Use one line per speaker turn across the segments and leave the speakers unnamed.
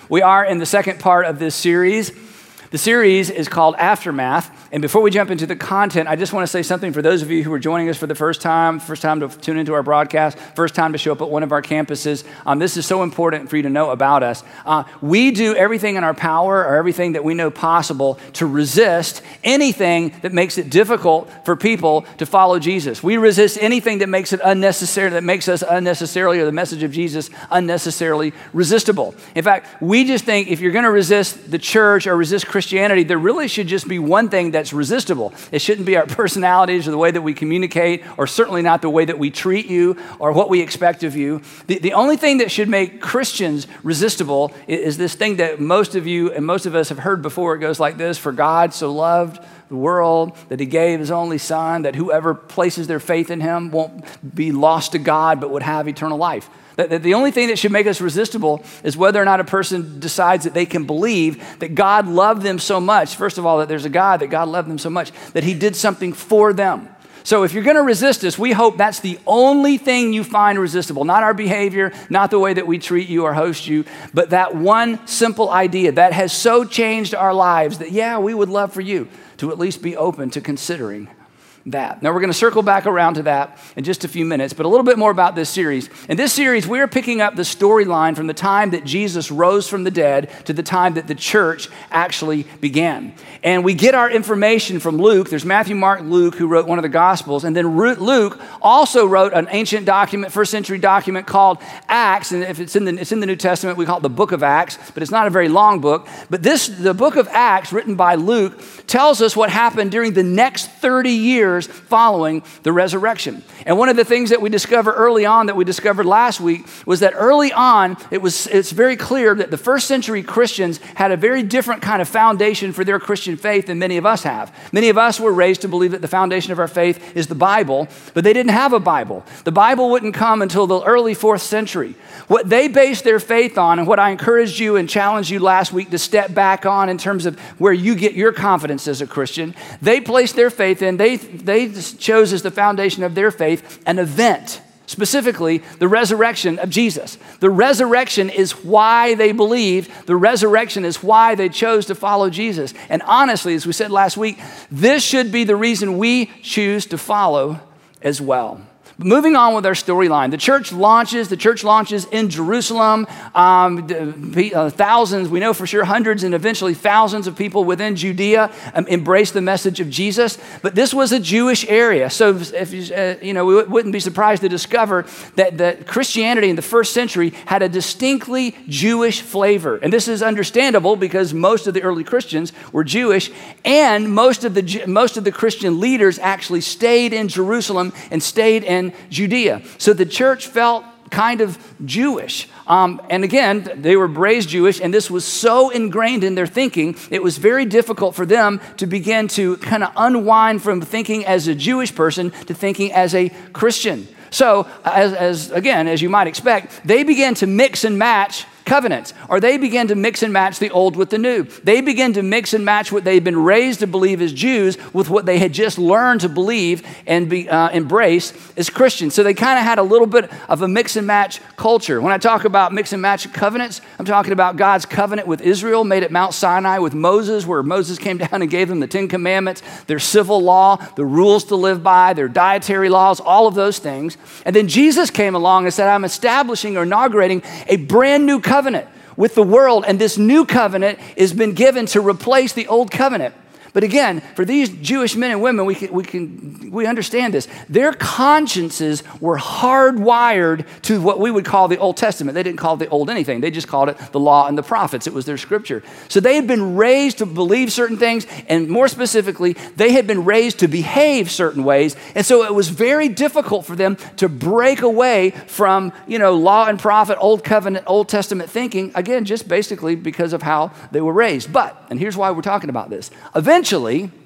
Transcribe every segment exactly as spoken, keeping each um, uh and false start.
We are in the second part of this series. The series is called Aftermath, and before we jump into the content, I just want to say something for those of you who are joining us for the first time, first time to tune into our broadcast, first time to show up at one of our campuses. Um, this is so important for you to know about us. Uh, we do everything in our power or everything that we know possible to resist anything that makes it difficult for people to follow Jesus. We resist anything that makes it unnecessary, that makes us unnecessarily, or the message of Jesus unnecessarily resistible. In fact, we just think if you're going to resist the church or resist Christianity, there really should just be one thing that's resistible. It shouldn't be our personalities or the way that we communicate, or certainly not the way that we treat you or what we expect of you. The, the only thing that should make Christians resistible is, is this thing that most of you and most of us have heard before. It goes like this: for God so loved the world that he gave his only son, that whoever places their faith in him won't be lost to God, but would have eternal life. That the only thing that should make us resistible is whether or not a person decides that they can believe that God loved them so much. First of all, that there's a God, that God loved them so much that he did something for them. So if you're going to resist us, we hope that's the only thing you find resistible. Not our behavior, not the way that we treat you or host you, but that one simple idea that has so changed our lives that, yeah, we would love for you to at least be open to considering that. Now, we're going to circle back around to that in just a few minutes, but a little bit more about this series. In this series, we are picking up the storyline from the time that Jesus rose from the dead to the time that the church actually began. And we get our information from Luke. There's Matthew, Mark, Luke, who wrote one of the Gospels. And then Luke also wrote an ancient document, first century document called Acts. And if it's in the, it's in the New Testament, we call it the book of Acts, but it's not a very long book. But this, the book of Acts, written by Luke, tells us what happened during the next thirty years following the resurrection. And one of the things that we discovered early on, that we discovered last week, was that early on, it was it's very clear that the first century Christians had a very different kind of foundation for their Christian faith than many of us have. Many of us were raised to believe that the foundation of our faith is the Bible, but they didn't have a Bible. The Bible wouldn't come until the early fourth century. What they based their faith on, and what I encouraged you and challenged you last week to step back on in terms of where you get your confidence as a Christian, they placed their faith in, they They chose as the foundation of their faith an event, specifically the resurrection of Jesus. The resurrection is why they believed. The resurrection is why they chose to follow Jesus. And honestly, as we said last week, this should be the reason we choose to follow as well. Moving on with our storyline, the church launches, the church launches in Jerusalem. Um, uh, thousands, we know for sure, hundreds and eventually thousands of people within Judea um, embraced the message of Jesus. But this was a Jewish area. So if you, uh, you know, we wouldn't be surprised to discover that, that Christianity in the first century had a distinctly Jewish flavor. And this is understandable because most of the early Christians were Jewish, and most of the, most of the Christian leaders actually stayed in Jerusalem and stayed in Judea. So the church felt kind of Jewish. Um, and again, they were raised Jewish, and this was so ingrained in their thinking, it was very difficult for them to begin to kind of unwind from thinking as a Jewish person to thinking as a Christian. So, as, as again, as you might expect, they began to mix and match covenants, or they began to mix and match the old with the new. They began to mix and match what they'd been raised to believe as Jews with what they had just learned to believe and be, uh, embrace as Christians. So they kind of had a little bit of a mix and match culture. When I talk about mix and match covenants, I'm talking about God's covenant with Israel made at Mount Sinai with Moses, where Moses came down and gave them the Ten Commandments, their civil law, the rules to live by, their dietary laws, all of those things. And then Jesus came along and said, I'm establishing or inaugurating a brand new covenant covenant with the world, and this new covenant has been given to replace the old covenant. But again, for these Jewish men and women, we can, we can we understand this. Their consciences were hardwired to what we would call the Old Testament. They didn't call it the Old anything. They just called it the law and the prophets. It was their scripture. So they had been raised to believe certain things, and more specifically, they had been raised to behave certain ways. And so it was very difficult for them to break away from, you know, law and prophet, Old Covenant, Old Testament thinking, again, just basically because of how they were raised. But, and here's why we're talking about this. Eventually,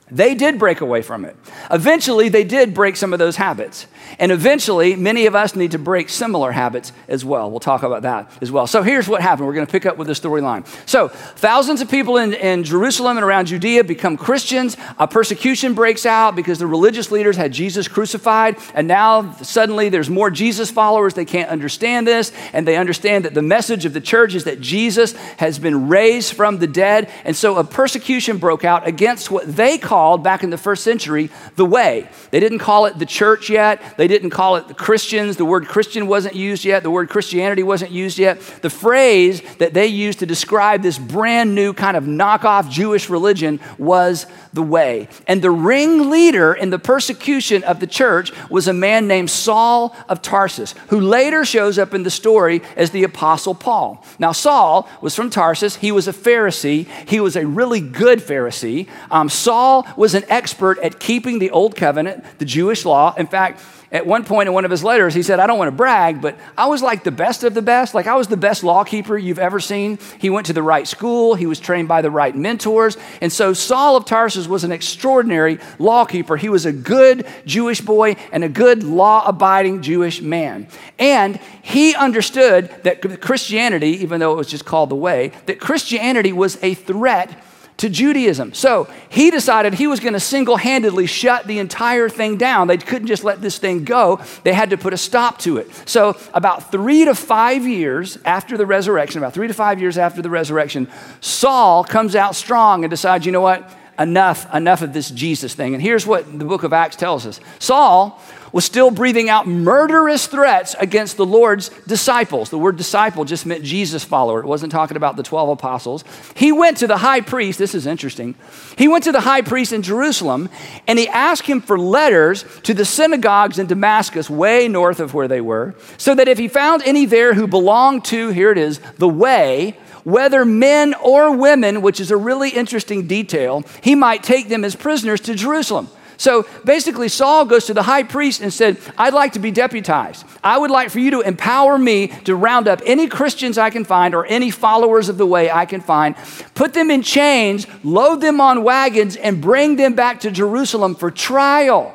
They did break away from it. Eventually, they did break some of those habits. And eventually, many of us need to break similar habits as well. We'll talk about that as well. So here's what happened. We're going to pick up with the storyline. So thousands of people in, in Jerusalem and around Judea become Christians. A persecution breaks out because the religious leaders had Jesus crucified. And now suddenly there's more Jesus followers. They can't understand this. And they understand that the message of the church is that Jesus has been raised from the dead. And so a persecution broke out against what they called back in the first century, the way. They didn't call it the church yet. They didn't call it the Christians. The word Christian wasn't used yet. The word Christianity wasn't used yet. The phrase that they used to describe this brand new kind of knockoff Jewish religion was the way. And the ringleader in the persecution of the church was a man named Saul of Tarsus, who later shows up in the story as the Apostle Paul. Now, Saul was from Tarsus. He was a Pharisee. He was a really good Pharisee. Um, Saul was an expert at keeping the Old Covenant, the Jewish law. In fact, at one point in one of his letters, he said, I don't want to brag, but I was like the best of the best. Like I was the best law keeper you've ever seen. He went to the right school. He was trained by the right mentors. And so Saul of Tarsus was an extraordinary law keeper. He was a good Jewish boy and a good law-abiding Jewish man. And he understood that Christianity, even though it was just called the way, that Christianity was a threat to Judaism. So he decided he was going to single-handedly shut the entire thing down. They couldn't just let this thing go. They had to put a stop to it. So about three to five years after the resurrection, about three to five years after the resurrection, Saul comes out strong and decides, you know what? Enough, enough of this Jesus thing. And here's what the book of Acts tells us. Saul was still breathing out murderous threats against the Lord's disciples. The word disciple just meant Jesus follower. It wasn't talking about the twelve apostles. He went to the high priest. This is interesting. He went to the high priest in Jerusalem and he asked him for letters to the synagogues in Damascus, way north of where they were, so that if he found any there who belonged to, here it is, the way, whether men or women, which is a really interesting detail, he might take them as prisoners to Jerusalem. So basically, Saul goes to the high priest and said, I'd like to be deputized. I would like for you to empower me to round up any Christians I can find or any followers of the way I can find, put them in chains, load them on wagons, and bring them back to Jerusalem for trial.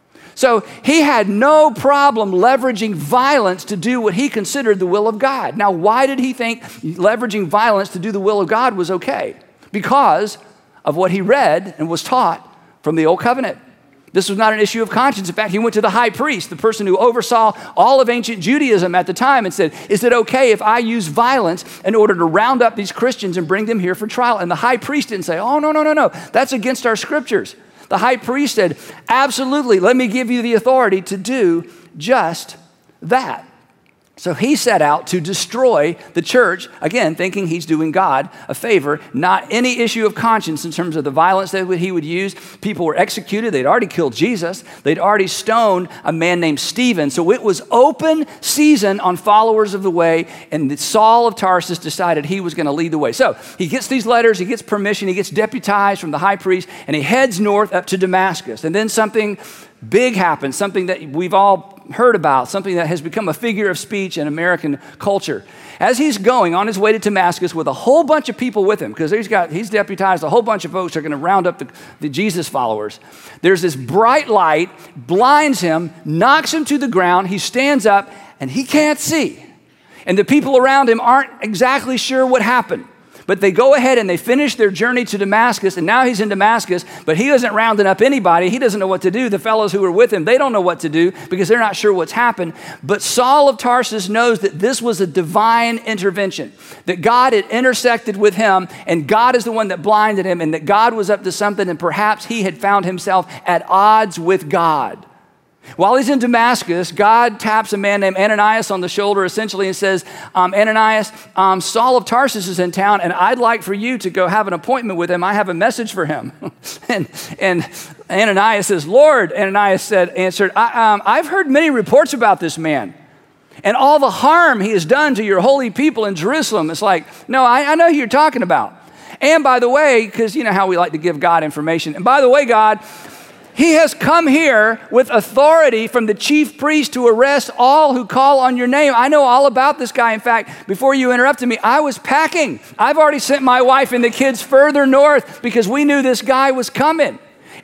So he had no problem leveraging violence to do what he considered the will of God. Now, why did he think leveraging violence to do the will of God was okay? Because of what he read and was taught from the Old Covenant. This was not an issue of conscience. In fact, he went to the high priest, the person who oversaw all of ancient Judaism at the time, and said, is it okay if I use violence in order to round up these Christians and bring them here for trial? And the high priest didn't say, oh, no, no, no, no, that's against our scriptures. The high priest said, absolutely, let me give you the authority to do just that. So he set out to destroy the church, again, thinking he's doing God a favor, not any issue of conscience in terms of the violence that he would use. People were executed. They'd already killed Jesus. They'd already stoned a man named Stephen. So it was open season on followers of the way, and Saul of Tarsus decided he was going to lead the way. So he gets these letters, he gets permission, he gets deputized from the high priest, and he heads north up to Damascus. And then something big happens, something that we've all heard about, something that has become a figure of speech in American culture. As he's going on his way to Damascus with a whole bunch of people with him, because he's got he's deputized a whole bunch of folks who are going to round up the, the Jesus followers. There's this bright light, blinds him, knocks him to the ground. He stands up and he can't see. And the people around him aren't exactly sure what happened. But they go ahead and they finish their journey to Damascus, and now he's in Damascus, but he isn't rounding up anybody. He doesn't know what to do. The fellows who are with him, they don't know what to do because they're not sure what's happened. But Saul of Tarsus knows that this was a divine intervention, that God had intersected with him, and God is the one that blinded him, and that God was up to something, and perhaps he had found himself at odds with God. While he's in Damascus, God taps a man named Ananias on the shoulder essentially and says, um, Ananias, um, Saul of Tarsus is in town and I'd like for you to go have an appointment with him. I have a message for him. and, and Ananias says, Lord, Ananias said, answered, I, um, I've heard many reports about this man and all the harm he has done to your holy people in Jerusalem. It's like, no, I, I know who you're talking about. And by the way, because you know how we like to give God information. And by the way, God, he has come here with authority from the chief priest to arrest all who call on your name. I know all about this guy. In fact, before you interrupted me, I was packing. I've already sent my wife and the kids further north because we knew this guy was coming.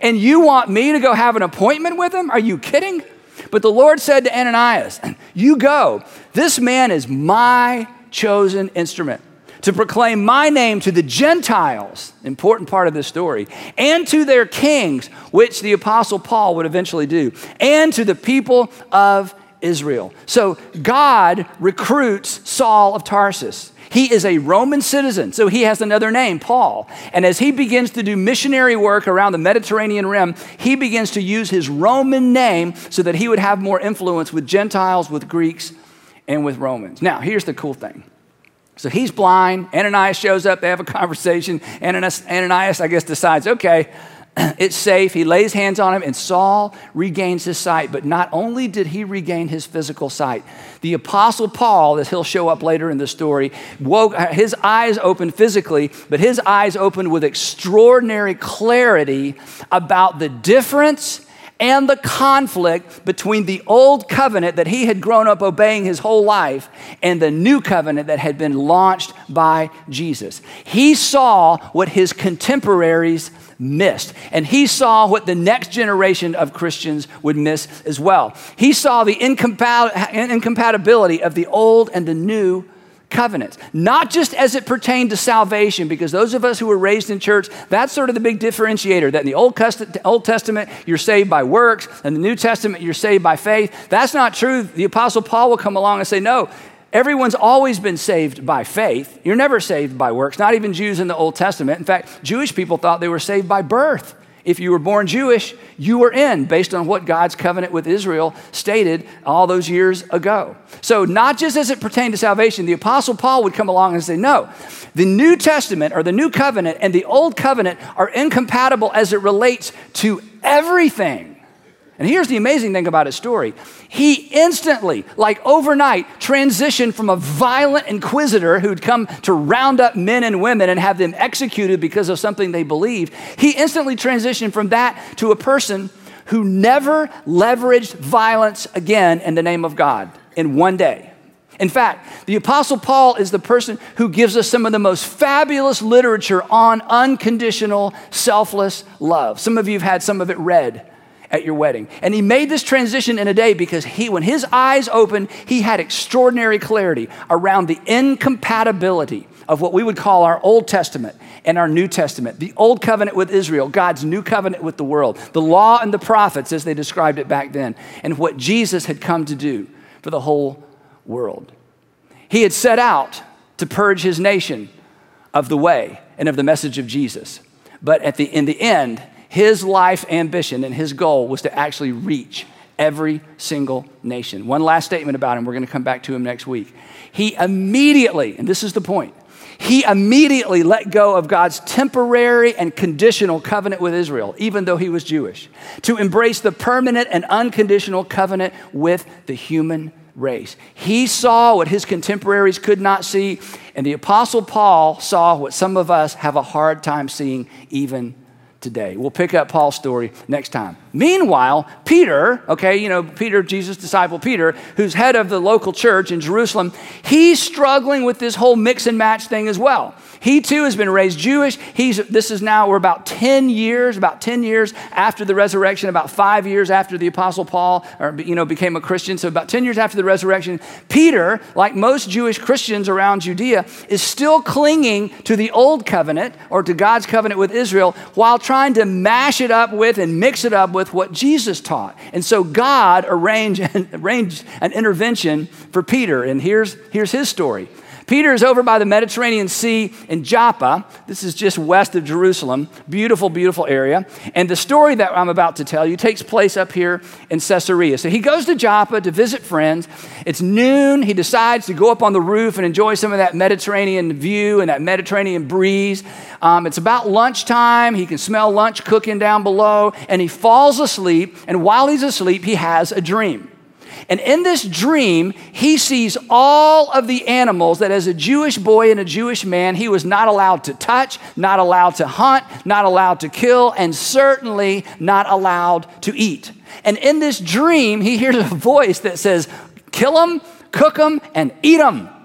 And you want me to go have an appointment with him? Are you kidding? But the Lord said to Ananias, you go. This man is my chosen instrument to proclaim my name to the Gentiles, important part of this story, and to their kings, which the Apostle Paul would eventually do, and to the people of Israel. So God recruits Saul of Tarsus. He is a Roman citizen, so he has another name, Paul. And as he begins to do missionary work around the Mediterranean rim, he begins to use his Roman name so that he would have more influence with Gentiles, with Greeks, and with Romans. Now, here's the cool thing. So he's blind. Ananias shows up. They have a conversation. Ananias, Ananias, I guess, decides, okay, it's safe. He lays hands on him, and Saul regains his sight. But not only did he regain his physical sight, the Apostle Paul, as he'll show up later in the story, woke, his eyes opened physically, but his eyes opened with extraordinary clarity about the difference and the conflict between the old covenant that he had grown up obeying his whole life and the new covenant that had been launched by Jesus. He saw what his contemporaries missed, and he saw what the next generation of Christians would miss as well. He saw the incompat- incompatibility of the old and the new covenants, not just as it pertained to salvation, because those of us who were raised in church, that's sort of the big differentiator, that in the Old Testament, you're saved by works, and the New Testament, you're saved by faith. That's not true. The Apostle Paul will come along and say, no, everyone's always been saved by faith. You're never saved by works, not even Jews in the Old Testament. In fact, Jewish people thought they were saved by birth. If you were born Jewish, you were in, based on what God's covenant with Israel stated all those years ago. So not just as it pertained to salvation, the Apostle Paul would come along and say, no, the New Testament or the New Covenant and the Old Covenant are incompatible as it relates to everything. And here's the amazing thing about his story. He instantly, like overnight, transitioned from a violent inquisitor who'd come to round up men and women and have them executed because of something they believed. He instantly transitioned from that to a person who never leveraged violence again in the name of God in one day. In fact, the Apostle Paul is the person who gives us some of the most fabulous literature on unconditional, selfless love. Some of you have had some of it read at your wedding. And he made this transition in a day because he, when his eyes opened, he had extraordinary clarity around the incompatibility of what we would call our Old Testament and our New Testament. The Old Covenant with Israel, God's new covenant with the world, the law and the prophets as they described it back then, and what Jesus had come to do for the whole world. He had set out to purge his nation of the way and of the message of Jesus. But at the, in the end, his life ambition and his goal was to actually reach every single nation. One last statement about him. We're going to come back to him next week. He immediately, and this is the point, he immediately let go of God's temporary and conditional covenant with Israel, even though he was Jewish, to embrace the permanent and unconditional covenant with the human race. He saw what his contemporaries could not see, and the Apostle Paul saw what some of us have a hard time seeing even today. We'll pick up Paul's story next time. Meanwhile, Peter, okay, you know, Peter, Jesus' disciple Peter, who's head of the local church in Jerusalem, he's struggling with this whole mix and match thing as well. He too has been raised Jewish. He's, this is now, we're about ten years, about ten years after the resurrection, about five years after the Apostle Paul, or, you know, became a Christian. So about ten years after the resurrection, Peter, like most Jewish Christians around Judea, is still clinging to the old covenant or to God's covenant with Israel while trying to mash it up with and mix it up with what Jesus taught. And so God arranged, arranged an intervention for Peter. And here's, here's his story. Peter is over by the Mediterranean Sea in Joppa. This is just west of Jerusalem. Beautiful, beautiful area. And the story that I'm about to tell you takes place up here in Caesarea. So he goes to Joppa to visit friends. It's noon. He decides to go up on the roof and enjoy some of that Mediterranean view and that Mediterranean breeze. Um, it's about lunchtime. He can smell lunch cooking down below. And he falls asleep. And while he's asleep, he has a dream. And in this dream, he sees all of the animals that as a Jewish boy and a Jewish man, he was not allowed to touch, not allowed to hunt, not allowed to kill, and certainly not allowed to eat. And in this dream, he hears a voice that says, kill them, cook them, and eat them.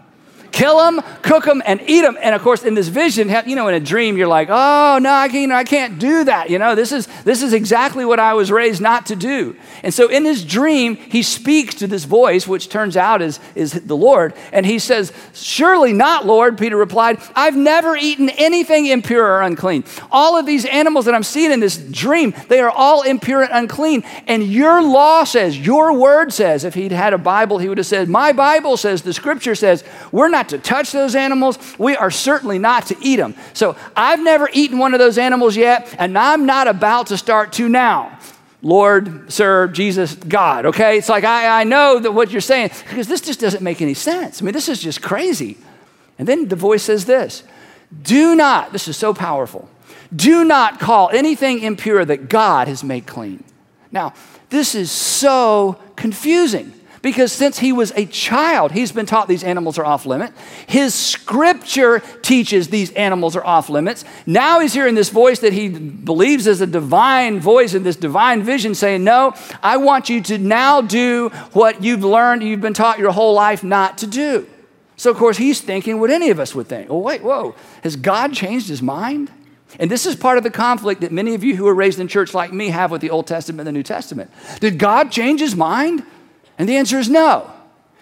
Kill them, cook them, and eat them. And of course, in this vision, you know, in a dream, you're like, oh, no, I can't, I can't do that. You know, this is, this is exactly what I was raised not to do. And so in his dream, he speaks to this voice, which turns out is, is the Lord. And he says, surely not, Lord, Peter replied. I've never eaten anything impure or unclean. All of these animals that I'm seeing in this dream, they are all impure and unclean. And your law says, your word says, if he'd had a Bible, he would have said, my Bible says, the scripture says, we're not to touch those animals. We are certainly not to eat them. So I've never eaten one of those animals yet, and I'm not about to start to now. Lord, sir, Jesus, God, okay? It's like, I, I know that what you're saying, because this just doesn't make any sense. I mean, this is just crazy. And then the voice says this, do not, this is so powerful, do not call anything impure that God has made clean. Now, this is so confusing. Because since he was a child, he's been taught these animals are off limit. His scripture teaches these animals are off limits. Now he's hearing this voice that he believes is a divine voice in this divine vision saying, no, I want you to now do what you've learned, you've been taught your whole life not to do. So of course he's thinking what any of us would think. Oh, wait, whoa, has God changed his mind? And this is part of the conflict that many of you who are raised in church like me have with the Old Testament and the New Testament. Did God change his mind? And the answer is no.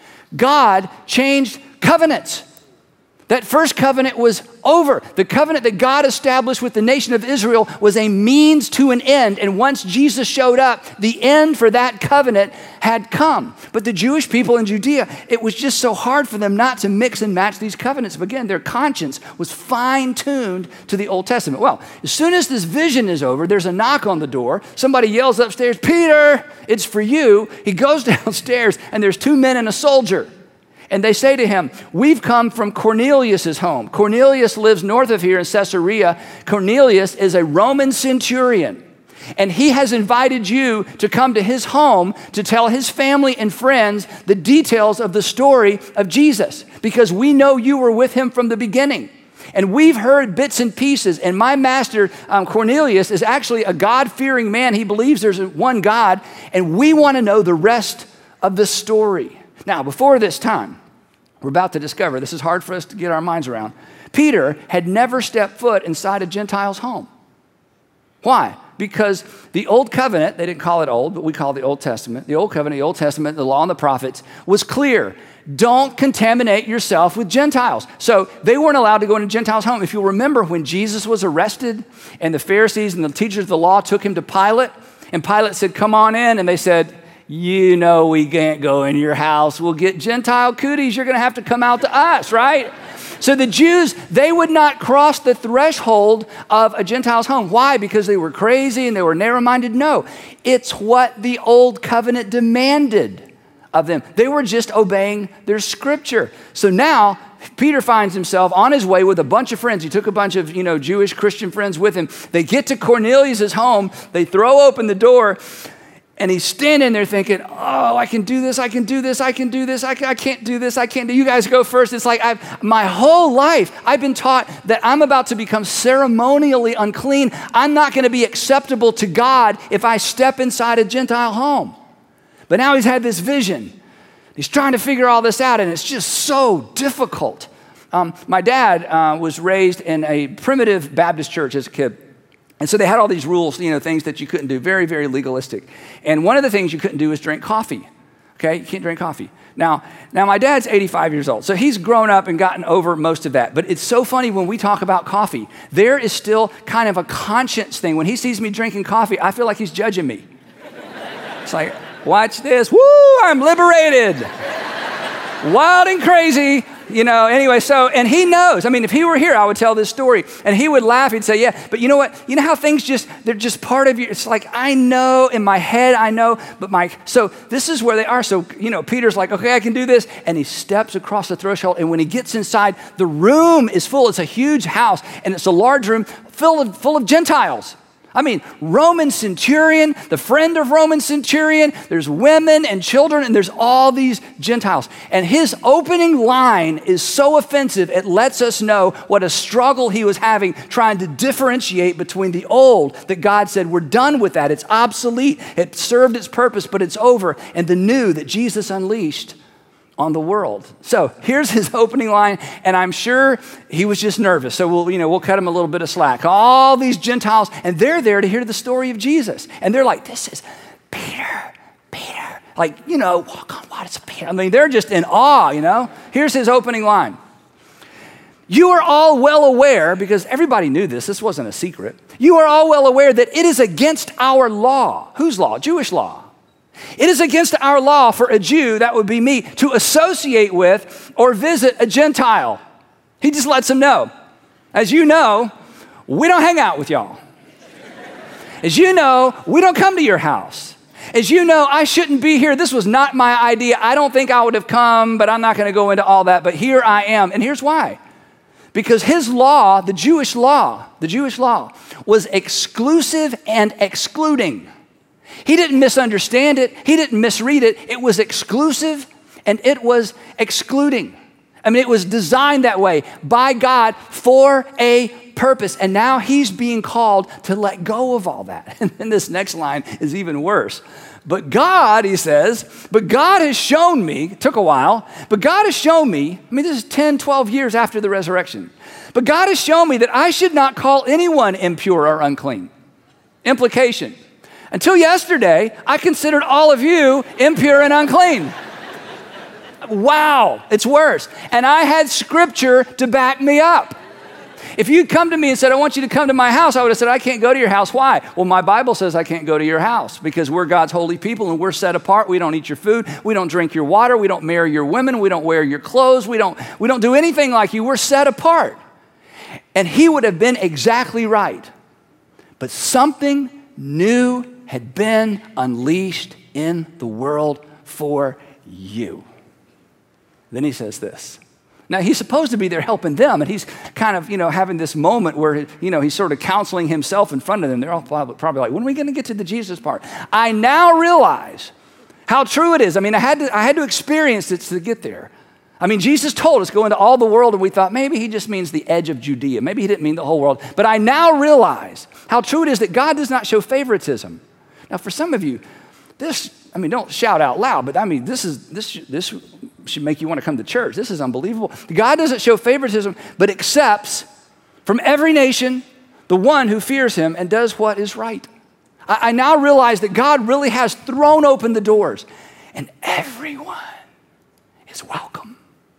God changed covenants. That first covenant was over. The covenant that God established with the nation of Israel was a means to an end. And once Jesus showed up, the end for that covenant had come. But the Jewish people in Judea, it was just so hard for them not to mix and match these covenants. But again, their conscience was fine-tuned to the Old Testament. Well, as soon as this vision is over, there's a knock on the door. Somebody yells upstairs, Peter, it's for you. He goes downstairs, and there's two men and a soldier. And they say to him, we've come from Cornelius' home. Cornelius lives north of here in Caesarea. Cornelius is a Roman centurion. And he has invited you to come to his home to tell his family and friends the details of the story of Jesus. Because we know you were with him from the beginning. And we've heard bits and pieces. And my master, um, Cornelius, is actually a God-fearing man. He believes there's one God. And we want to know the rest of the story. Now, before this time, we're about to discover, this is hard for us to get our minds around, Peter had never stepped foot inside a Gentile's home. Why? Because the Old Covenant, they didn't call it old, but we call it the Old Testament. The Old Covenant, the Old Testament, the law and the prophets was clear. Don't contaminate yourself with Gentiles. So they weren't allowed to go into Gentiles' home. If you'll remember when Jesus was arrested and the Pharisees and the teachers of the law took him to Pilate, and Pilate said, come on in, and they said, you know we can't go in your house. We'll get Gentile cooties. You're going to have to come out to us, right? So the Jews, they would not cross the threshold of a Gentile's home. Why? Because they were crazy and they were narrow-minded? No. It's what the Old Covenant demanded of them. They were just obeying their scripture. So now Peter finds himself on his way with a bunch of friends. He took a bunch of, you know, Jewish Christian friends with him. They get to Cornelius' home. They throw open the door. And he's standing there thinking, oh, I can do this, I can do this, I can do this, I, can, I can't do this, I can't do, you guys go first. It's like I've, my whole life, I've been taught that I'm about to become ceremonially unclean. I'm not going to be acceptable to God if I step inside a Gentile home. But now he's had this vision. He's trying to figure all this out, and it's just so difficult. Um, my dad uh, was raised in a primitive Baptist church as a kid. And so they had all these rules, you know, things that you couldn't do, very, very legalistic. And one of the things you couldn't do is drink coffee, okay? You can't drink coffee. Now, now my dad's eighty-five years old, so he's grown up and gotten over most of that. But it's so funny when we talk about coffee, there is still kind of a conscience thing. When he sees me drinking coffee, I feel like he's judging me. It's like, watch this, woo, I'm liberated. Wild and crazy. You know, anyway, so, and he knows. I mean, if he were here, I would tell this story. And he would laugh. He'd say, yeah, but you know what? You know how things just, they're just part of you. It's like, I know, in my head, I know, but my, so this is where they are. So, you know, Peter's like, okay, I can do this. And he steps across the threshold. And when he gets inside, the room is full. It's a huge house. And it's a large room full of, full of Gentiles. I mean, Roman centurion, the friend of Roman centurion, there's women and children, and there's all these Gentiles. And his opening line is so offensive, it lets us know what a struggle he was having trying to differentiate between the old, that God said, we're done with that, it's obsolete, it served its purpose, but it's over, and the new that Jesus unleashed on the world. So here's his opening line, and I'm sure he was just nervous. So we'll, you know, we'll cut him a little bit of slack. All these Gentiles, and they're there to hear the story of Jesus. And they're like, this is Peter, Peter. Like, you know, walk on water, it's Peter. I mean, they're just in awe, you know. Here's his opening line. You are all well aware, because everybody knew this, this wasn't a secret. You are all well aware that it is against our law. Whose law? Jewish law. It is against our law for a Jew, that would be me, to associate with or visit a Gentile. He just lets them know. As you know, we don't hang out with y'all. As you know, we don't come to your house. As you know, I shouldn't be here. This was not my idea. I don't think I would have come, but I'm not going to go into all that. But here I am. And here's why. Because his law, the Jewish law, the Jewish law was exclusive and excluding. He didn't misunderstand it. He didn't misread it. It was exclusive and it was excluding. I mean, it was designed that way by God for a purpose. And now he's being called to let go of all that. And then this next line is even worse. But God, he says, but God has shown me, it took a while, but God has shown me, I mean, this is ten, twelve years after the resurrection. But God has shown me that I should not call anyone impure or unclean. Implication. Until yesterday, I considered all of you impure and unclean. Wow, it's worse. And I had scripture to back me up. If you'd come to me and said, I want you to come to my house, I would have said, I can't go to your house. Why? Well, my Bible says I can't go to your house because we're God's holy people and we're set apart. We don't eat your food. We don't drink your water. We don't marry your women. We don't wear your clothes. We don't, we don't do anything like you. We're set apart. And he would have been exactly right. But something new had been unleashed in the world for you. Then he says this. Now, he's supposed to be there helping them, and he's kind of, you know, having this moment where, you know, he's sort of counseling himself in front of them. They're all probably like, when are we going to get to the Jesus part? I now realize how true it is. I mean, I had to, I had to experience it to get there. I mean, Jesus told us, go into all the world, and we thought maybe he just means the edge of Judea. Maybe he didn't mean the whole world. But I now realize how true it is that God does not show favoritism. Now, for some of you, this, I mean, don't shout out loud, but I mean, this is this this should make you want to come to church. This is unbelievable. God doesn't show favoritism, but accepts from every nation the one who fears him and does what is right. I, I now realize that God really has thrown open the doors, and everyone is welcome.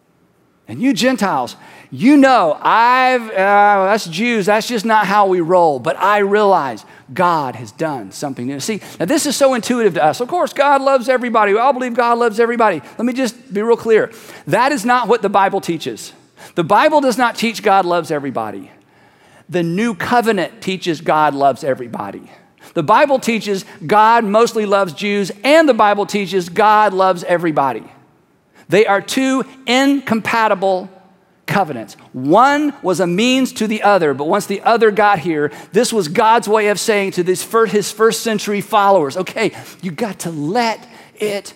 And you Gentiles, you know, I've, uh, us Jews, that's just not how we roll. But I realize God has done something new. See, now this is so intuitive to us. Of course, God loves everybody. We all believe God loves everybody. Let me just be real clear. That is not what the Bible teaches. The Bible does not teach God loves everybody. The new covenant teaches God loves everybody. The Bible teaches God mostly loves Jews, and the Bible teaches God loves everybody. They are two incompatible covenants. One was a means to the other, but once the other got here, this was God's way of saying to this first, his first century followers, okay, you got to let it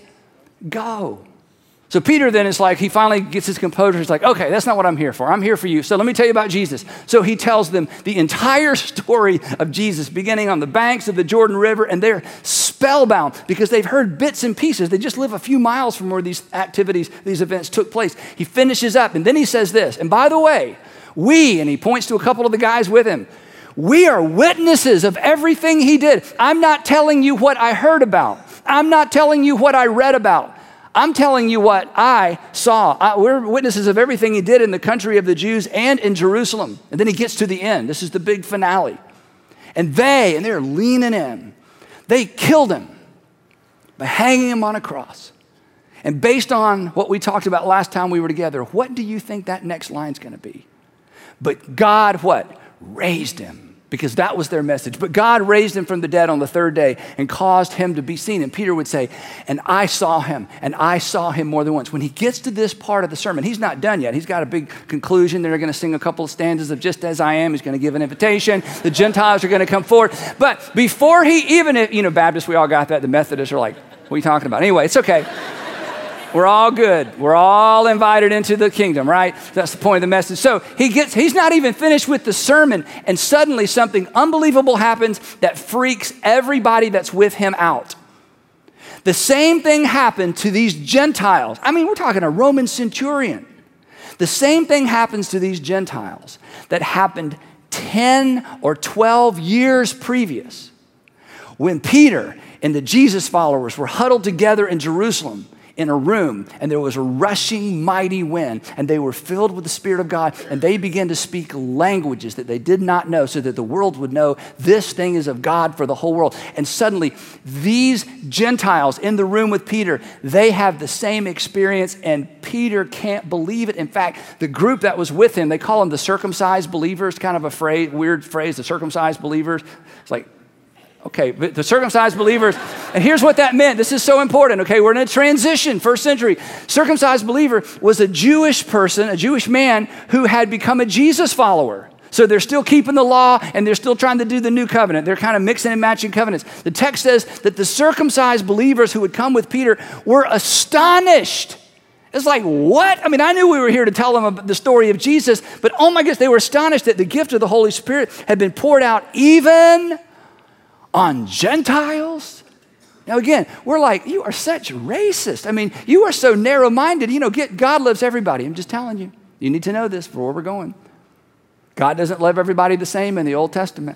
go. So Peter then is like, he finally gets his composure. He's like, okay, that's not what I'm here for. I'm here for you. So let me tell you about Jesus. So he tells them the entire story of Jesus, beginning on the banks of the Jordan River, and they're spellbound because they've heard bits and pieces. They just live a few miles from where these activities, these events took place. He finishes up, and then he says this, and by the way, we, and he points to a couple of the guys with him, we are witnesses of everything he did. I'm not telling you what I heard about. I'm not telling you what I read about. I'm telling you what I saw. I, we're witnesses of everything he did in the country of the Jews and in Jerusalem. And then he gets to the end. This is the big finale. And they, and they're leaning in, they killed him by hanging him on a cross. And based on what we talked about last time we were together, what do you think that next line's going to be? But God, what? Raised him. Because that was their message. But God raised him from the dead on the third day and caused him to be seen. And Peter would say, and I saw him, and I saw him more than once. When he gets to this part of the sermon, he's not done yet. He's got a big conclusion. They're going to sing a couple of stanzas of Just As I Am. He's going to give an invitation. The Gentiles are going to come forward. But before he even, you know, Baptists, we all got that. The Methodists are like, what are you talking about? Anyway, it's okay. We're all good. We're all invited into the kingdom, right? That's the point of the message. So he gets, he's not even finished with the sermon, and suddenly something unbelievable happens that freaks everybody that's with him out. The same thing happened to these Gentiles. I mean, we're talking a Roman centurion. The same thing happens to these Gentiles that happened ten or twelve years previous when Peter and the Jesus followers were huddled together in Jerusalem in a room, and there was a rushing mighty wind, and they were filled with the Spirit of God, and they began to speak languages that they did not know so that the world would know this thing is of God for the whole world. And suddenly, these Gentiles in the room with Peter, they have the same experience, and Peter can't believe it. In fact, the group that was with him, they call them the circumcised believers, kind of a phrase, weird phrase, the circumcised believers. It's like, okay, but the circumcised believers, and here's what that meant. This is so important, okay? We're in a transition, first century. Circumcised believer was a Jewish person, a Jewish man who had become a Jesus follower. So they're still keeping the law, and they're still trying to do the new covenant. They're kind of mixing and matching covenants. The text says that the circumcised believers who would come with Peter were astonished. It's like, what? I mean, I knew we were here to tell them about the story of Jesus, but oh my goodness, they were astonished that the gift of the Holy Spirit had been poured out even on Gentiles? Now again, we're like, you are such racist. I mean, you are so narrow-minded. You know, get, God loves everybody. I'm just telling you. You need to know this for where we're going. God doesn't love everybody the same in the Old Testament.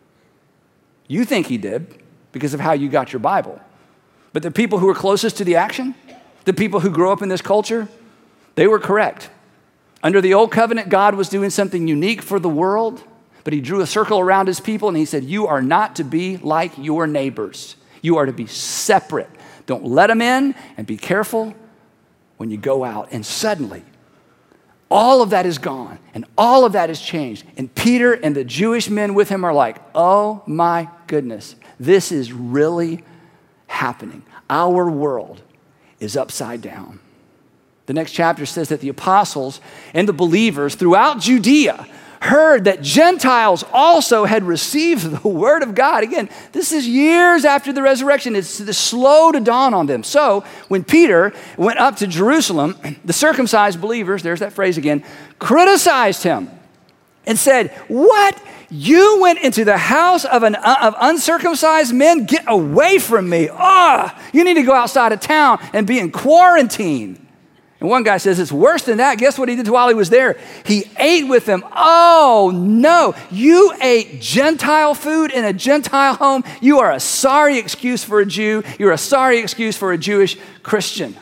You think he did because of how you got your Bible. But the people who were closest to the action, the people who grew up in this culture, they were correct. Under the Old Covenant, God was doing something unique for the world. But he drew a circle around his people and he said, you are not to be like your neighbors. You are to be separate. Don't let them in, and be careful when you go out. And suddenly, all of that is gone and all of that has changed. And Peter and the Jewish men with him are like, oh my goodness, this is really happening. Our world is upside down. The next chapter says that the apostles and the believers throughout Judea heard that Gentiles also had received the word of God. Again, this is years after the resurrection. It's slow to dawn on them. So when Peter went up to Jerusalem, the circumcised believers, there's that phrase again, criticized him and said, what? You went into the house of, an, of uncircumcised men? Get away from me. Ah, oh, you need to go outside of town and be in quarantine. And one guy says, it's worse than that. Guess what he did while he was there? He ate with them. Oh, no. You ate Gentile food in a Gentile home. You are a sorry excuse for a Jew. You're a sorry excuse for a Jewish Christian.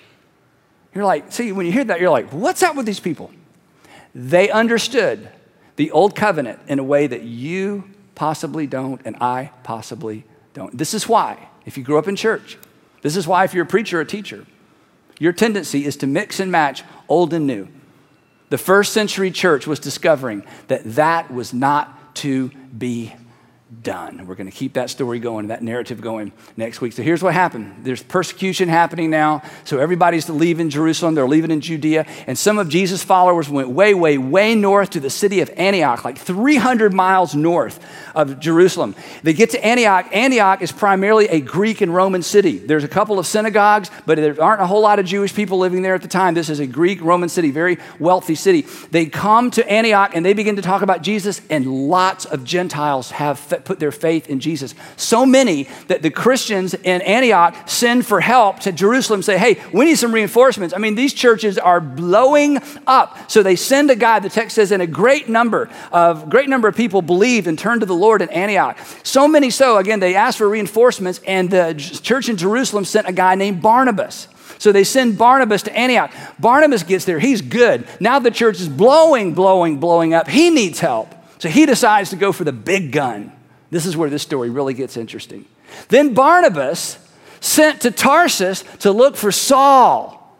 You're like, see, when you hear that, you're like, what's up with these people? They understood the Old Covenant in a way that you possibly don't and I possibly don't. This is why, if you grew up in church, this is why if you're a preacher or a teacher, your tendency is to mix and match old and new. The first century church was discovering that that was not to be done. We're going to keep that story going, that narrative going next week. So here's what happened. There's persecution happening now. So everybody's leaving Jerusalem. They're leaving in Judea. And some of Jesus' followers went way, way, way north to the city of Antioch, like three hundred miles north of Jerusalem. They get to Antioch. Antioch is primarily a Greek and Roman city. There's a couple of synagogues, but there aren't a whole lot of Jewish people living there at the time. This is a Greek Roman city, very wealthy city. They come to Antioch and they begin to talk about Jesus, and lots of Gentiles have put their faith in Jesus. So many that the Christians in Antioch send for help to Jerusalem, say, hey, we need some reinforcements. I mean, these churches are blowing up. So they send a guy, the text says, and a great number of great number of people believed and turned to the Lord in Antioch. So many so, again, they asked for reinforcements, and the church in Jerusalem sent a guy named Barnabas. So they send Barnabas to Antioch. Barnabas gets there. He's good. Now the church is blowing, blowing, blowing up. He needs help. So he decides to go for the big gun. This is where this story really gets interesting. Then Barnabas sent to Tarsus to look for Saul.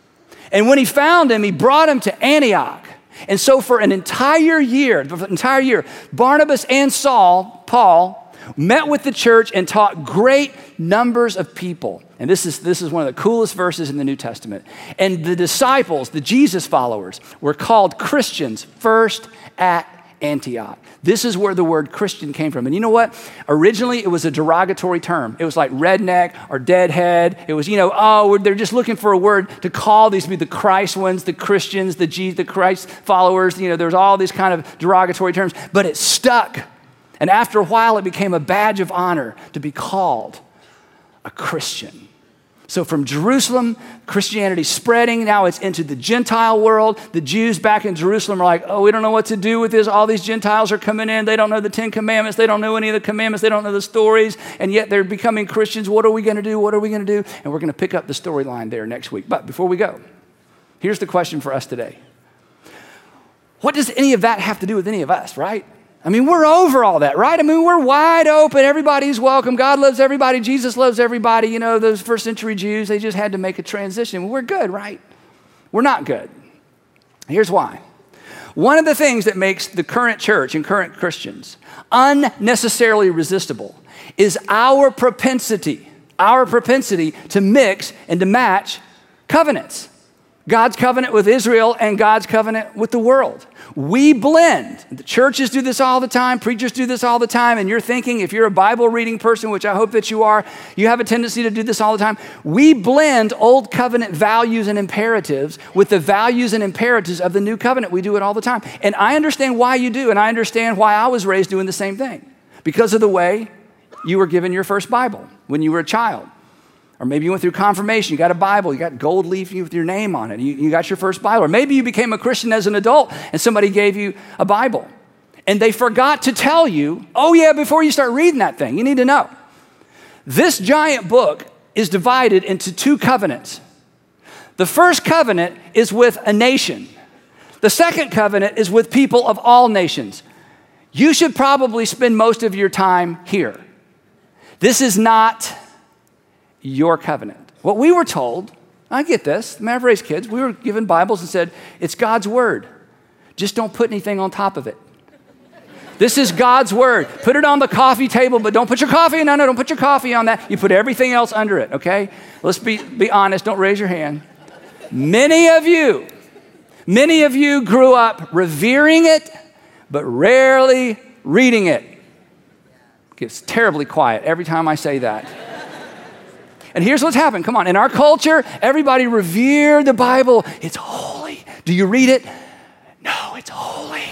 And when he found him, he brought him to Antioch. And so for an entire year, the entire year, Barnabas and Saul, Paul, met with the church and taught great numbers of people. And this is, this is one of the coolest verses in the New Testament. And the disciples, the Jesus followers, were called Christians first at Antioch. This is where the word Christian came from. And you know what? Originally, it was a derogatory term. It was like redneck or deadhead. It was, you know, oh, they're just looking for a word to call these to be the Christ ones, the Christians, the G, the Christ followers. You know, there's all these kind of derogatory terms, but it stuck. And after a while, it became a badge of honor to be called a Christian. So from Jerusalem, Christianity spreading. Now it's into the Gentile world. The Jews back in Jerusalem are like, oh, we don't know what to do with this. All these Gentiles are coming in. They don't know the Ten Commandments. They don't know any of the commandments. They don't know the stories. And yet they're becoming Christians. What are we going to do? What are we going to do? And we're going to pick up the storyline there next week. But before we go, here's the question for us today. What does any of that have to do with any of us, right? I mean, we're over all that, right? I mean, we're wide open. Everybody's welcome. God loves everybody. Jesus loves everybody. You know, those first century Jews, they just had to make a transition. We're good, right? We're not good. Here's why. One of the things that makes the current church and current Christians unnecessarily resistible is our propensity, our propensity to mix and to match covenants. God's covenant with Israel and God's covenant with the world. We blend. The churches do this all the time. Preachers do this all the time. And you're thinking, if you're a Bible reading person, which I hope that you are, you have a tendency to do this all the time. We blend old covenant values and imperatives with the values and imperatives of the new covenant. We do it all the time. And I understand why you do. And I understand why I was raised doing the same thing. Because of the way you were given your first Bible when you were a child. Or maybe you went through confirmation, you got a Bible, you got gold leaf with your name on it, you, you got your first Bible. Or maybe you became a Christian as an adult and somebody gave you a Bible. And they forgot to tell you, oh yeah, before you start reading that thing, you need to know. This giant book is divided into two covenants. The first covenant is with a nation. The second covenant is with people of all nations. You should probably spend most of your time here. This is not your covenant. What we were told, I get this, I mean, I've raised kids, we were given Bibles and said, it's God's word. Just don't put anything on top of it. This is God's word. Put it on the coffee table, but don't put your coffee, no, no, don't put your coffee on that. You put everything else under it, okay? Let's be, be honest, don't raise your hand. Many of you, many of you grew up revering it, but rarely reading it. It gets terribly quiet every time I say that. And here's what's happened. Come on. In our culture, everybody revered the Bible. It's holy. Do you read it? No, it's holy.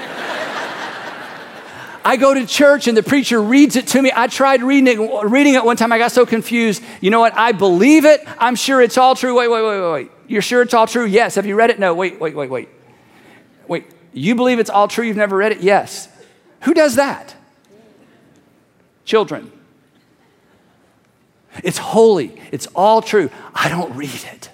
I go to church and the preacher reads it to me. I tried reading it, reading it one time. I got so confused. You know what? I believe it. I'm sure it's all true. Wait, wait, wait, wait, wait. You're sure it's all true? Yes. Have you read it? No. Wait, wait, wait, wait. Wait. You believe it's all true? You've never read it? Yes. Who does that? Children. It's holy. It's all true. I don't read it.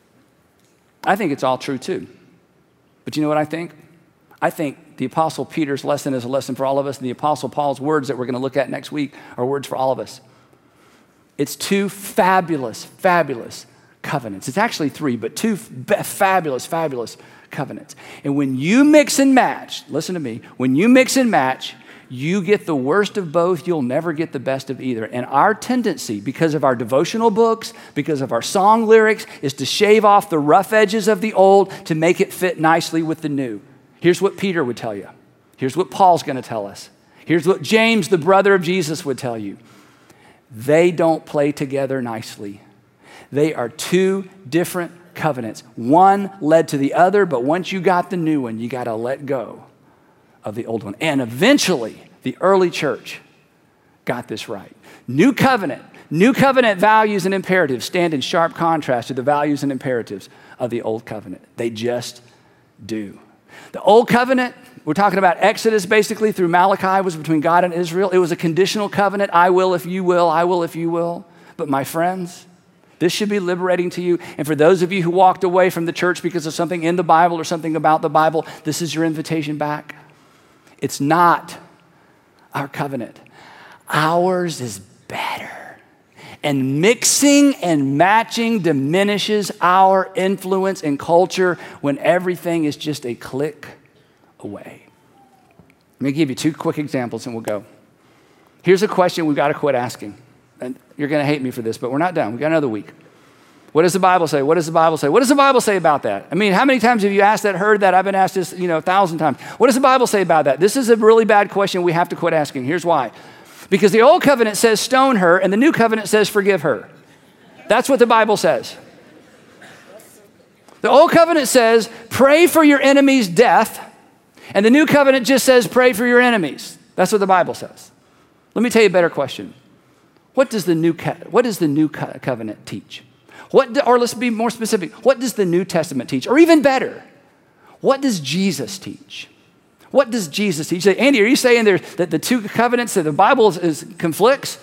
I think it's all true too. But you know what I think? I think the Apostle Peter's lesson is a lesson for all of us, and the Apostle Paul's words that we're going to look at next week are words for all of us. It's two fabulous, fabulous covenants. It's actually three, but two fabulous, fabulous covenants. And when you mix and match, listen to me, when you mix and match, you get the worst of both, you'll never get the best of either. And our tendency, because of our devotional books, because of our song lyrics, is to shave off the rough edges of the old to make it fit nicely with the new. Here's what Peter would tell you. Here's what Paul's going to tell us. Here's what James, the brother of Jesus, would tell you. They don't play together nicely. They are two different covenants. One led to the other, but once you got the new one, you got to let go of the old one. And eventually, the early church got this right. New covenant, new covenant values and imperatives stand in sharp contrast to the values and imperatives of the old covenant. They just do. The old covenant, we're talking about Exodus basically through Malachi, was between God and Israel. It was a conditional covenant. I will if you will, I will if you will. But my friends, this should be liberating to you. And for those of you who walked away from the church because of something in the Bible or something about the Bible, this is your invitation back. It's not our covenant. Ours is better. And mixing and matching diminishes our influence in culture when everything is just a click away. Let me give you two quick examples and we'll go. Here's a question we've got to quit asking. And you're going to hate me for this, but we're not done. We've got another week. What does the Bible say? What does the Bible say? What does the Bible say about that? I mean, how many times have you asked that, heard that? I've been asked this, you know, a thousand times. What does the Bible say about that? This is a really bad question we have to quit asking. Here's why. Because the old covenant says stone her, and the new covenant says forgive her. That's what the Bible says. The old covenant says pray for your enemy's death, and the new covenant just says pray for your enemies. That's what the Bible says. Let me tell you a better question. What does the new, co- what does the new co- covenant teach? What do, or let's be more specific. What does the New Testament teach? Or even better, what does Jesus teach? What does Jesus teach? Andy, are you saying there that the two covenants that the Bible is, is conflicts?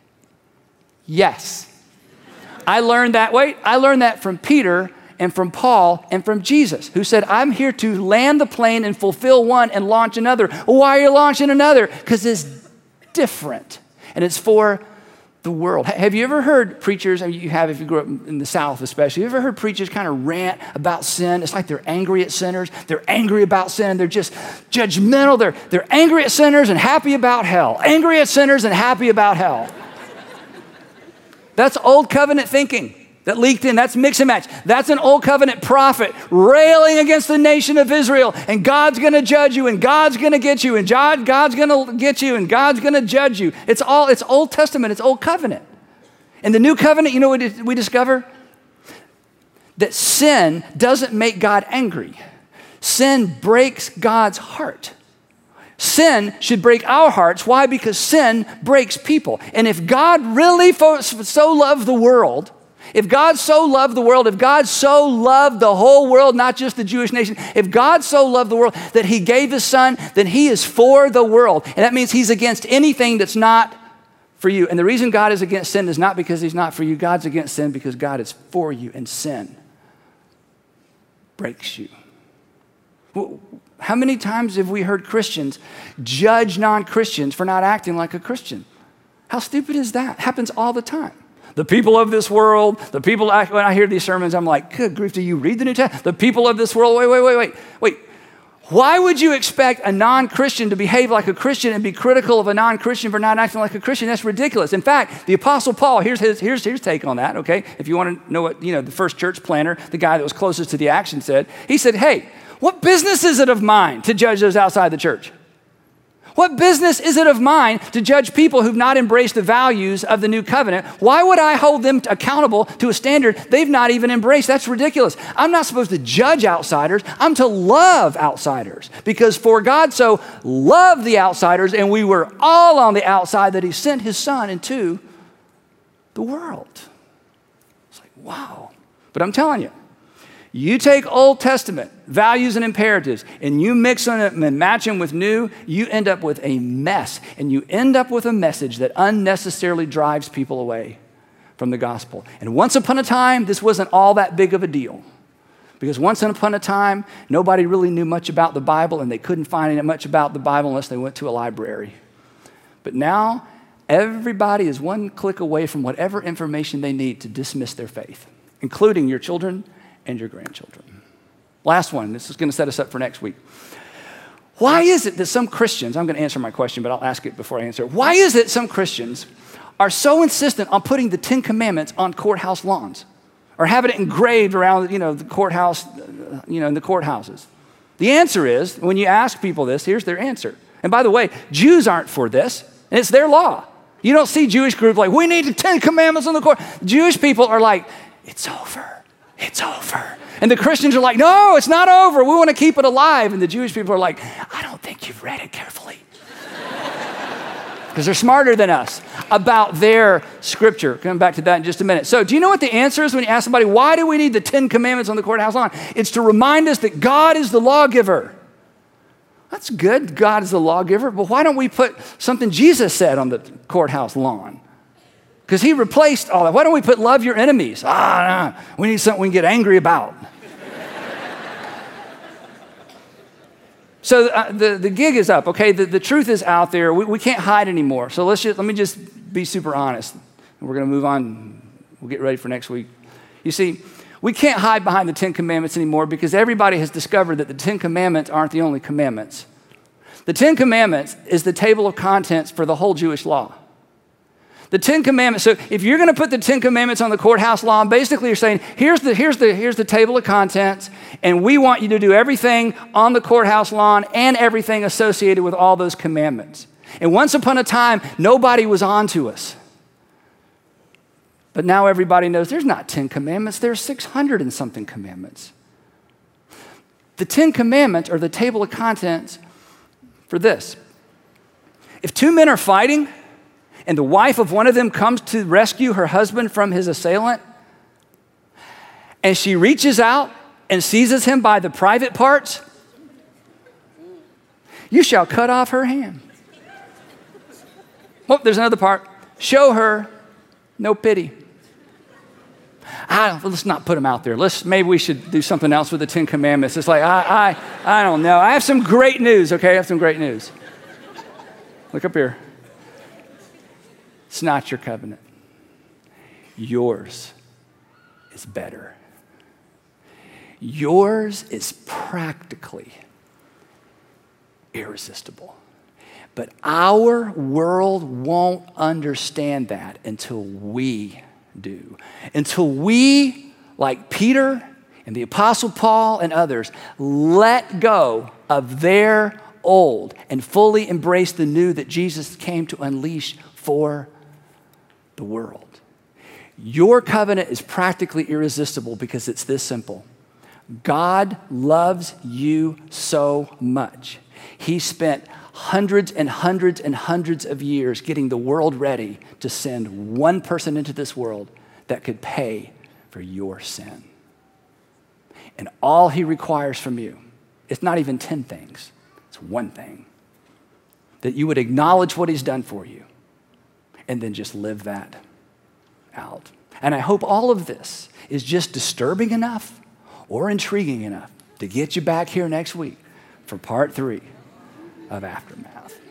Yes. I learned that, wait, I learned that from Peter and from Paul and from Jesus, who said, I'm here to land the plane and fulfill one and launch another. Well, why are you launching another? Because it's different and it's for the world. Have you ever heard preachers, I mean, you have if you grew up in the South especially, you ever heard preachers kind of rant about sin? It's like they're angry at sinners. They're angry about sin. They're just judgmental. They're, they're angry at sinners and happy about hell. Angry at sinners and happy about hell. That's old covenant thinking that leaked in. That's mix and match. That's an old covenant prophet railing against the nation of Israel. And God's going to judge you, and God's going to get you, and God, God's going to get you, and God's going to judge you. It's all, it's Old Testament. It's Old Covenant. In the New Covenant, you know what we discover? That sin doesn't make God angry. Sin breaks God's heart. Sin should break our hearts. Why? Because sin breaks people. And if God really so loved the world, if God so loved the world, if God so loved the whole world, not just the Jewish nation, if God so loved the world that he gave his son, then he is for the world. And that means he's against anything that's not for you. And the reason God is against sin is not because he's not for you. God's against sin because God is for you, and sin breaks you. How many times have we heard Christians judge non-Christians for not acting like a Christian? How stupid is that? Happens all the time. The people of this world, the people, when I hear these sermons, I'm like, good grief, do you read the New Testament? The people of this world, wait, wait, wait, wait, wait. Why would you expect a non-Christian to behave like a Christian and be critical of a non-Christian for not acting like a Christian? That's ridiculous. In fact, the Apostle Paul, here's his, here's his take on that, okay? If you want to know what, you know, the first church planner, the guy that was closest to the action said, he said, hey, what business is it of mine to judge those outside the church? What business is it of mine to judge people who've not embraced the values of the new covenant? Why would I hold them accountable to a standard they've not even embraced? That's ridiculous. I'm not supposed to judge outsiders. I'm to love outsiders, because for God so loved the outsiders, and we were all on the outside, that he sent his son into the world. It's like, wow. But I'm telling you, you take Old Testament values and imperatives and you mix them and match them with new, you end up with a mess. And you end up with a message that unnecessarily drives people away from the gospel. And once upon a time, this wasn't all that big of a deal. Because once upon a time, nobody really knew much about the Bible, and they couldn't find much about the Bible unless they went to a library. But now, everybody is one click away from whatever information they need to dismiss their faith, including your children and your grandchildren. Last one, this is going to set us up for next week. Why is it that some Christians, I'm going to answer my question, but I'll ask it before I answer it. Why is it some Christians are so insistent on putting the Ten Commandments on courthouse lawns or having it engraved around, you know, the courthouse, you know, in the courthouses? The answer is, when you ask people this, here's their answer. And by the way, Jews aren't for this, and it's their law. You don't see Jewish groups like, we need the Ten Commandments on the court. Jewish people are like, it's over. It's over. And the Christians are like, no, it's not over. We want to keep it alive. And the Jewish people are like, I don't think you've read it carefully. Because they're smarter than us about their scripture. Coming back to that in just a minute. So do you know what the answer is when you ask somebody, why do we need the Ten Commandments on the courthouse lawn? It's to remind us that God is the lawgiver. That's good. God is the lawgiver. But why don't we put something Jesus said on the courthouse lawn? Because he replaced all that. Why don't we put love your enemies? Ah, nah, we need something we can get angry about. So uh, the, the gig is up, okay? The, the truth is out there. We, we can't hide anymore. So let's just, let me just be super honest. We're going to move on. We'll get ready for next week. You see, we can't hide behind the Ten Commandments anymore because everybody has discovered that the Ten Commandments aren't the only commandments. The Ten Commandments is the table of contents for the whole Jewish law. The Ten Commandments, so if you're going to put the Ten Commandments on the courthouse lawn, basically you're saying, here's the, here's, the, here's the table of contents, and we want you to do everything on the courthouse lawn and everything associated with all those commandments. And once upon a time, nobody was on to us. But now everybody knows there's not ten commandments, there's six hundred and something commandments. The Ten Commandments are the table of contents for this. If two men are fighting, and the wife of one of them comes to rescue her husband from his assailant, and she reaches out and seizes him by the private parts, you shall cut off her hand. Oh, there's another part. Show her no pity. I, let's not put them out there. Let's, maybe we should do something else with the Ten Commandments. It's like, I, I, I don't know. I have some great news, okay? I have some great news. Look up here. It's not your covenant. Yours is better. Yours is practically irresistible. But our world won't understand that until we do. Until we, like Peter and the Apostle Paul and others, let go of their old and fully embrace the new that Jesus came to unleash for the world. Your covenant is practically irresistible because it's this simple. God loves you so much. He spent hundreds and hundreds and hundreds of years getting the world ready to send one person into this world that could pay for your sin. And all he requires from you, it's not even ten things, it's one thing. That you would acknowledge what he's done for you and then just live that out. And I hope all of this is just disturbing enough or intriguing enough to get you back here next week for part three of Aftermath.